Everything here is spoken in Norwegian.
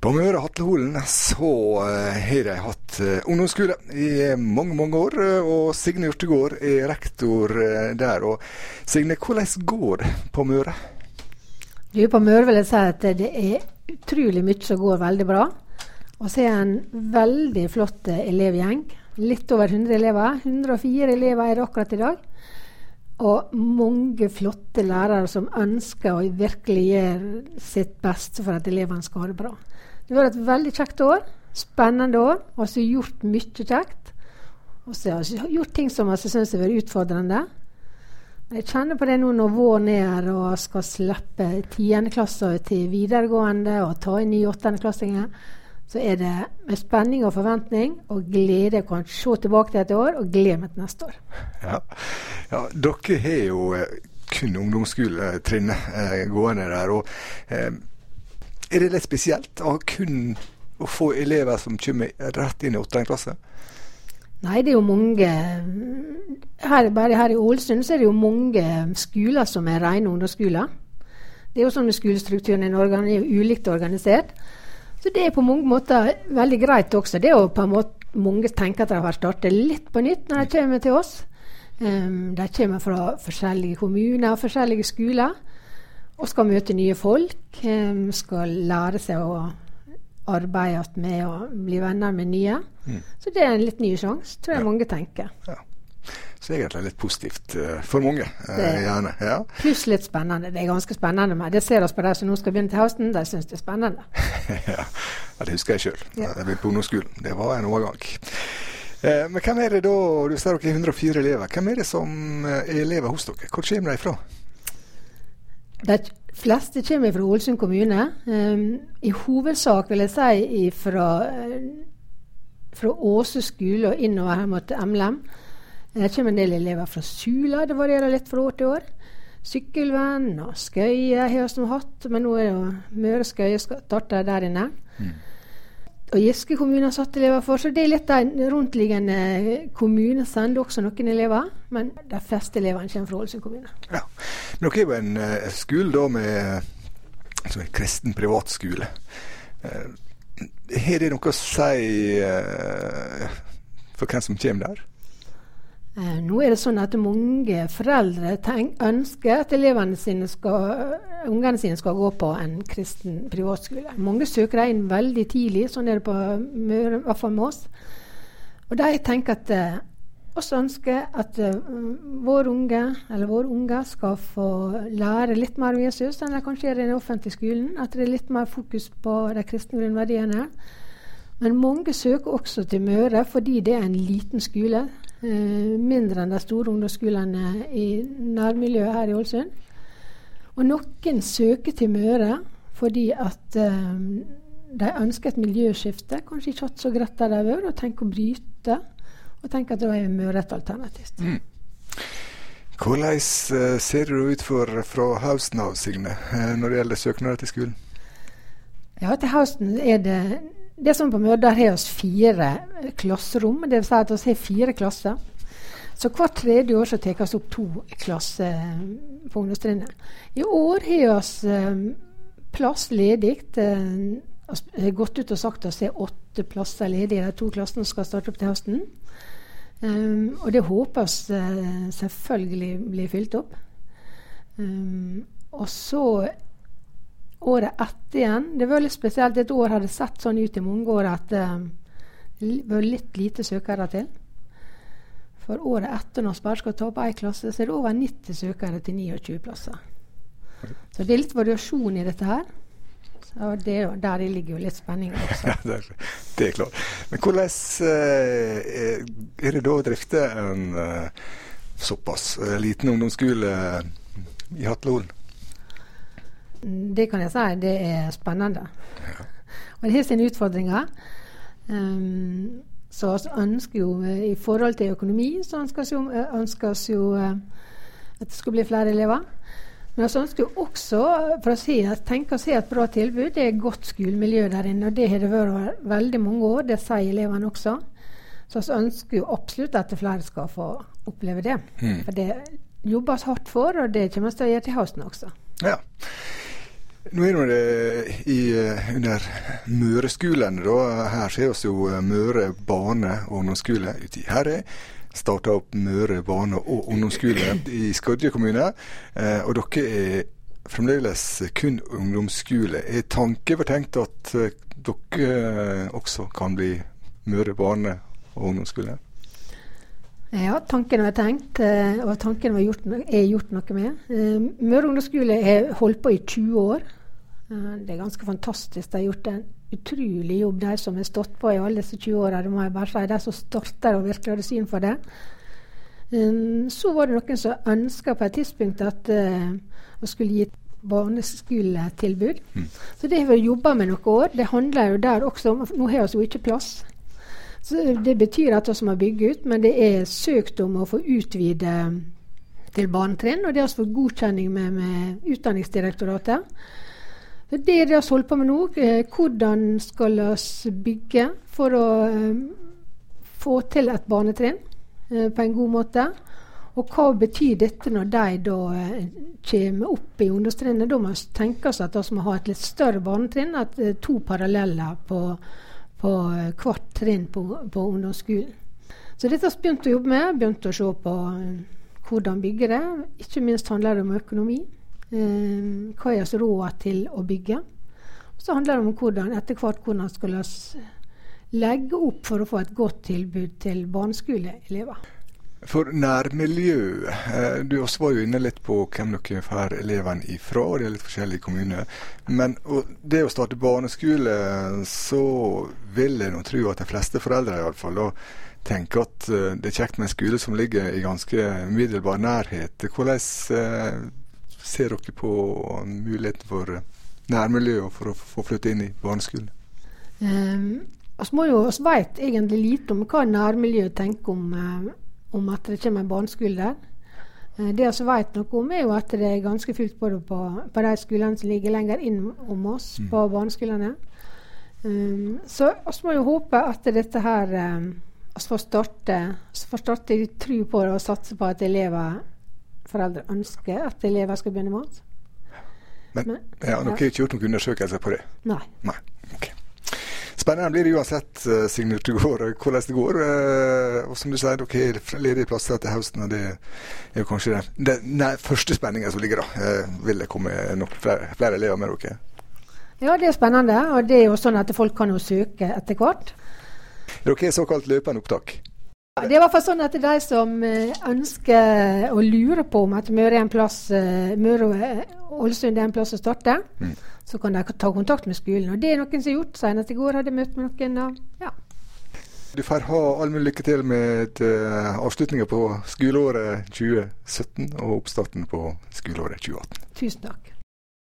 På Møre Hatleholen så har de hatt ungdomsskole i mange år, og Signe Urtegård er rektor der. Og Signe, hvordan går det på Møre? På Møre vil jeg si at det er utrolig mye som går veldig bra. Og så er en veldig flott elevgjeng. Litt over 100 elever. 104 elever er det akkurat i dag. Og mange flotte lærere som ønsker å virkelig gjøre sitt beste for at elevene skal ha det bra. Det var et veldig kjekt år, spennende år, og så gjort mye kjekt. Og så har jeg gjort ting som jeg synes har vært utfordrende. Jeg kjenner på det nå når våren er her og skal slippe 10. klasser til videregående og ta inn 9-8. klassinger. Så er det med spenning og forventning og glede jeg kan se tilbake til et år og glede meg til neste år. Ja, dere har jo kun ungdomsskoletrinnet gående der, og er det litt spesielt å få elever som kommer rett inn i 8. klasse? Nei, det er jo mange, bare her i Ålesund så er det jo mange skoler som er rene ungdomsskoler. Det er jo sånn med skolestrukturen i Norge, den er jo ulikt organisert. Så det er på mange måter veldig greit også. Det er jo på en måte mange tenker at de har startet litt på nytt når de kommer til oss. De kommer fra forskjellige kommuner og forskjellige skoler, og skal møte nye folk, skal lære seg å arbeide med å bli venner med nye. Så det er en litt ny sjanse, tror jeg mange tenker. Ja. Så egentlig litt positivt for mange, gjerne. Ja. Pluss litt spennende. Det er ganske spennende, men det ser oss på de som nå skal begynne til høsten, de synes det er spennende. Ja, det husker jeg selv. Ja. Jeg ble på ungdomsskolen. Det var en overgang. Men hvem er det da, du sier dere 104 elever, hvem er det som er elever hos dere? Hvor kommer de fra? De fleste kommer fra Ålesund kommune. I hovedsak vil jeg si fra Åse skole og innover her mot Emlem. Det kommer en del elever fra Sula, det varierer litt fra år til år. Sykkelvenn og Skøye har vi hatt, men nå er det Møre Skøye startet der inne. Og Giske kommune har satt elever for, så det er litt de rundt-liggende kommuner sender også noen elever, men de fleste eleverne kommer fra Ålesund kommune. Ja, men dere er jo en skole da med en kristen privatskole. Har det noe å si for hvem som kommer der? Nå er det sånn at mange foreldre ønsker at ungene sine skal gå på en kristen privatskole. Mange søker deg inn veldig tidlig, sånn er det på Møre, i hvert fall med oss. Og de tenker at oss ønsker at våre unger skal få lære litt mer om Jesus enn de kanskje gjør i den offentlige skolen, at det er litt mer fokus på de kristne grunnverdiene. Men mange søker også til Møre fordi det er en liten skole, mindre enn de store ungdomsskolene i nærmiljøet her i Ålesund. Og noen søker til Møre fordi at de ønsker et miljøskifte, kanskje ikke hatt så greit der de har vært, og tenker å bryte, og tenker at da er Møre et alternativt. Hvordan ser det ut fra høsten av, Signe, når det gjelder søknader til skolen? Ja, til høsten er det som på Møre, der har vi 4 klasserom, det vil si at vi har 4 klasser. Så hvert tredje år så tar vi opp 2 klasser på ungdomstrinnet. I år har vi plass ledig. Jeg har gått ut og sagt at det er 8 plasser ledig i de 2 klassene som skal starte opp til høsten. Og det håper vi selvfølgelig blir fylt opp. Og så året etter igjen, det var litt spesielt, et år hadde sett sånn ut i mange år at det var litt lite søkere til. For året etter når vi bare skal ta opp 1 klasse, så er det over 90 søkere til 29 plasser. Så det er litt variasjon i dette her. Så der ligger jo litt spenning også. Ja, det er klart. Men hvordan er det da å drifte en såpass liten ungdomsskole i Hatleholen? Det kan jeg si, det er spennende. Ja. Og det har sine utfordringer. Så vi ønsker jo, i forhold til økonomi, så ønsker vi jo at det skal bli flere elever. Men vi ønsker jo også, for å tenke å se et bra tilbud, det er godt skolemiljø der inne, og det har det vært veldig mange år, det sier elevene også. Så vi ønsker jo absolutt at flere skal få oppleve det. For det jobbes hardt for, og det kommer vi til å gjøre til høsten også. Ja. Nå er det under Møreskolen da. Her ser vi jo Møre barne- og ungdomsskole ute i Herøy. Startet opp Møre barne- og ungdomsskole i Skodje kommune. Og dere er fremdeles kun ungdomsskole. Er tanken tenkt at dere også kan bli Møre barne- og ungdomsskole? Ja, tanken var tenkt, og tanken er gjort noe med. Møre ungdomsskole har holdt på i 20 år. Det er ganske fantastisk. De har gjort en utrolig jobb, de som har stått på i alle disse 20 årene. Det må jeg bare si, de som starter og virkelig hadde syn for det. Så var det noen som ønsket på et tidspunkt at man skulle gi et barneskoletilbud. Så det har vi jobbet med noen år. Det handler jo der også om, nå har vi jo ikke plass. Så det betyr at vi må bygge ut, men det er søkt om å få utvide til barnetrinn, og det har vi fått godkjenning med Utdanningsdirektoratet. Så det er det vi holder på med nå. Hvordan skal vi bygge for å få til et barnetrinn på en god måte? Og hva betyr dette når de da kommer opp i ungdomstrinnet? Da må vi tenke oss at vi må ha et litt større barnetrinn, at 2 paralleller på hvert trinn på ungdomsskolen. Så dette har vi begynt å jobbe med, begynt å se på hvordan bygge det. Ikke minst handler det om økonomi. Hva er vi råd til å bygge? Så handler det om hvordan skal vi legge opp for å få et godt tilbud til barneskoleelever. For nærmiljø, du også var jo inne litt på hvem dere får elevene ifra, og det er litt forskjellige kommuner. Men det å starte barneskole, så vil jeg nå tro at de fleste foreldre i alle fall tenker at det er kjekt med en skole som ligger i ganske umiddelbar nærhet. Hvordan ser dere på muligheten for nærmiljø for å få flytte inn i barneskolen? Vi vet egentlig lite om hva nærmiljøet tenker om at det kommer en barneskole der. Det vi vet noe om er jo at det er ganske fullt både på de skolene som ligger lenger inn om oss, på barneskolene. Så vi må jo håpe at dette her vi får starte i tro på det og satse på at foreldre ønsker at elever skal begynne med oss. Men dere har ikke gjort noen undersøkelser på det? Nei. Ok. Spennende blir det uansett, Signe Utegård, hvordan det går. Og som du sier, dere har ledige plasser til høsten, og det er jo kanskje den første spenningen som ligger da. Vil det komme nok flere elever med dere? Ja, det er spennende, og det er jo sånn at folk kan jo søke etter hvert. Dere er såkalt løpende opptak? Det er i hvert fall sånn at de som ønsker og lurer på om at Møre og Ålesund er en plass å starte, så kan de ta kontakt med skolen. Og det er noen som har gjort. Senest i går hadde jeg møte med noen. Ja. Du får ha all mulig lykke til med avslutningen på skoleåret 2017 og oppstarten på skoleåret 2018. Tusen takk.